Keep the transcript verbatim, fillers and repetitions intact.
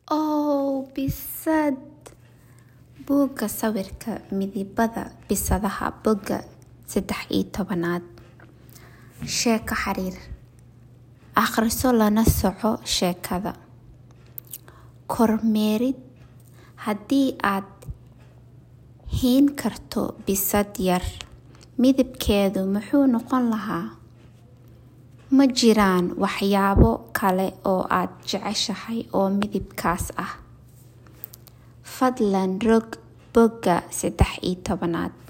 Oh, bisad. Buugga sawirka midibada bisadaha bogga saddex iyo tobanaad. Sheeko xiriir. Akhriso lana soco sheekada. Kormeerid. Haddii aad hiin karto bisad yar, midabkeedu muxuu noqon lahaa? Ma jiraan waxyaabo kale oo aad jeceshahay oo midabkaas ah? Fadlan rog bogga saddex iyo tobanaad.